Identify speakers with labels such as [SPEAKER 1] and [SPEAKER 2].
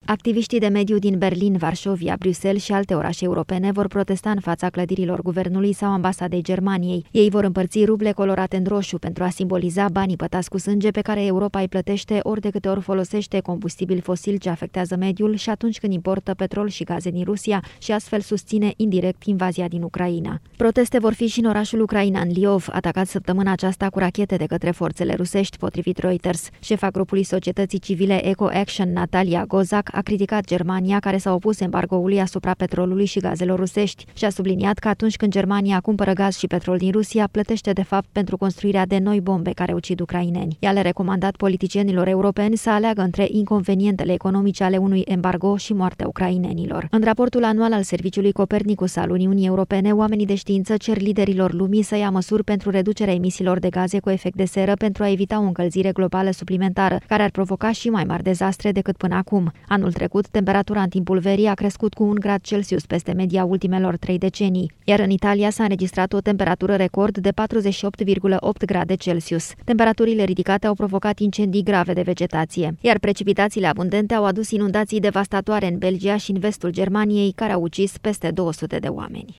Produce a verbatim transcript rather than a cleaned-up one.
[SPEAKER 1] Activiștii de mediu din Berlin, Varșovia, Bruxelles și alte orașe europene vor protesta în fața clădirilor guvernului sau ambasadei Germaniei. Ei vor împărți ruble colorate în roșu pentru a simboliza banii pătați cu sânge pe care Europa îi plătește ori de câte ori folosește combustibil fosil ce afectează mediul și atunci când importă petrol și gaze din Rusia și astfel susține indirect invazia din Ucraina. Proteste vor fi și în orașul ucrainean Liov, atacat săptămâna aceasta cu rachete de către forțele rusești, potrivit Reuters. Șefa grupului societății civile Eco Action, Natalia Gozak, a criticat Germania, care s-a opus embargoului asupra petrolului și gazelor rusești și a subliniat că atunci când Germania cumpără gaz și petrol din Rusia, plătește de fapt pentru construirea de noi bombe care ucid ucraineni. Ea le-a recomandat politicienilor europeni să aleagă între inconvenientele economice ale unui embargo și moartea ucrainenilor. În raportul anual al Serviciului Copernicus al Uniunii Europene, oamenii de știință cer liderilor lumii să ia măsuri pentru reducerea emisiilor de gaze cu efect de seră pentru a evita o încălzire globală suplimentară, care ar provoca și mai mari dezastre decât până acum. Anul trecut, temperatura în timpul verii a crescut cu un grad Celsius peste media ultimelor trei decenii, iar în Italia s-a înregistrat o temperatură record de patruzeci și opt virgulă opt grade Celsius. Temperaturile ridicate au provocat incendii grave de vegetație, iar precipitațiile abundente au adus inundații devastatoare în Belgia și în vestul Germaniei, care au ucis peste două sute de oameni.